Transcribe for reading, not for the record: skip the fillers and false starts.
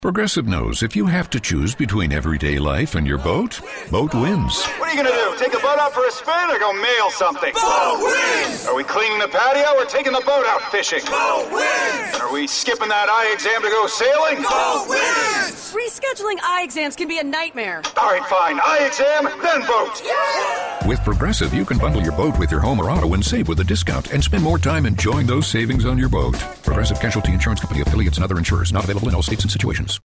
Progressive knows if you have to choose between everyday life and your boat, boat wins. What are you going to do? Take the boat out for a spin or go mail something? Boat wins! Are we cleaning the patio or taking the boat out fishing? Boat wins! Are we skipping that eye exam to go sailing? Boat wins! Rescheduling eye exams can be a nightmare. All right, fine. Eye exam, then boat. Yeah! With Progressive, you can bundle your boat with your home or auto and save with a discount and spend more time enjoying those savings on your boat. Progressive Casualty Insurance Company affiliates and other insurers not available in all states and situations.